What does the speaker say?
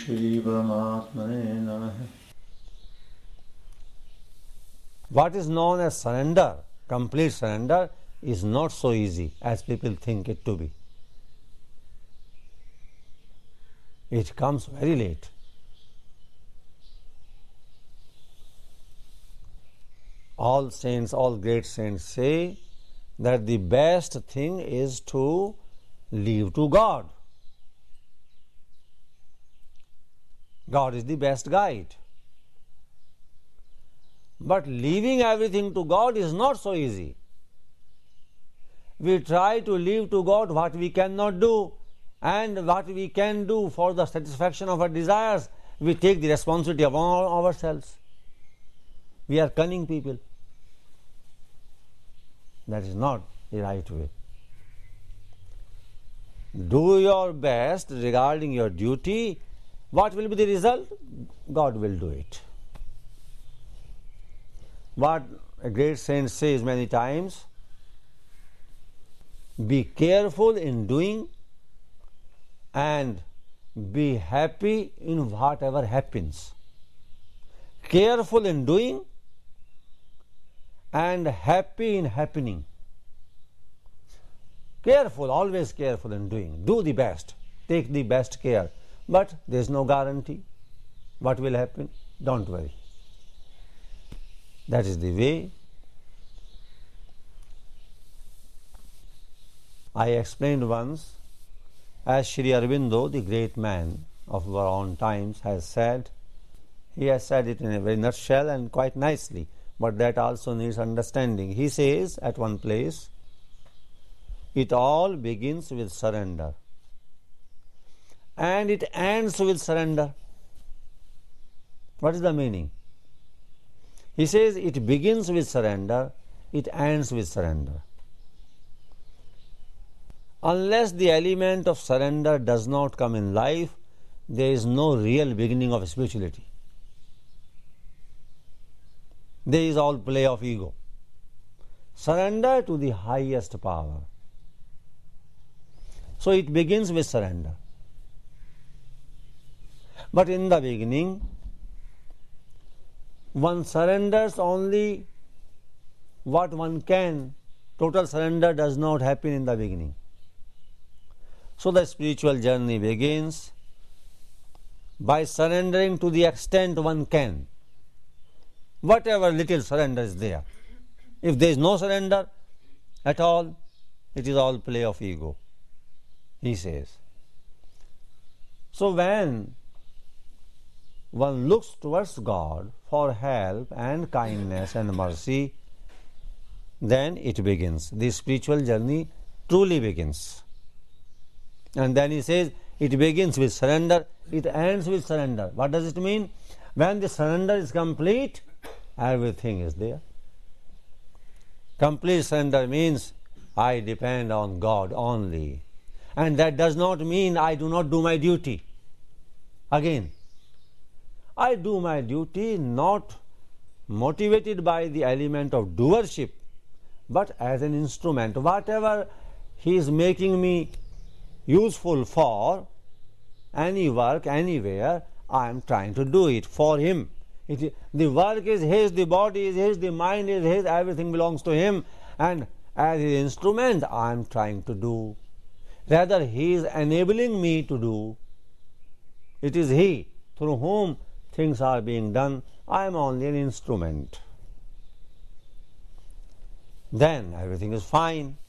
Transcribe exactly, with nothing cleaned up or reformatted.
Shri Paramatmane Namaha. What is known as surrender, complete surrender, is not so easy as people think it to be. It comes very late. All saints, all great saints say that the best thing is to leave to God. God is the best guide. But leaving everything to God is not so easy. We try to leave to God what we cannot do, and what we can do for the satisfaction of our desires, we take the responsibility upon ourselves. We are cunning people. That is not the right way. Do your best regarding your duty. What will be the result? God will do it. What a great saint says many times, be careful in doing and be happy in whatever happens. Careful in doing and happy in happening. Careful, always careful in doing. Do the best. Take the best care. But there is no guarantee what will happen. Don't worry. That is the way. I explained once, as Sri Aurobindo, the great man of our own times, has said, he has said it in a very nutshell and quite nicely, but that also needs understanding. He says at one place, it all begins with surrender and it ends with surrender. What is the meaning? He says it begins with surrender, it ends with surrender. Unless the element of surrender does not come in life, there is no real beginning of spirituality. There is all play of ego. Surrender to the highest power. So it begins with surrender. But in the beginning, one surrenders only what one can. Total surrender does not happen in the beginning. So the spiritual journey begins by surrendering to the extent one can. Whatever little surrender is there. If there is no surrender at all, it is all play of ego, he says. So when one looks towards God for help and kindness and mercy, then it begins. The spiritual journey truly begins. And then he says, it begins with surrender, it ends with surrender. What does it mean? When the surrender is complete, everything is there. Complete surrender means I depend on God only. And that does not mean I do not do my duty. Again, I do my duty not motivated by the element of doership, but as an instrument. Whatever he is making me useful for, any work, anywhere, I am trying to do it for him. It, the work is his, the body is his, the mind is his, everything belongs to him, and as his instrument I am trying to do. Rather, he is enabling me to do. It is he through whom things are being done. I am only an instrument. Then everything is fine.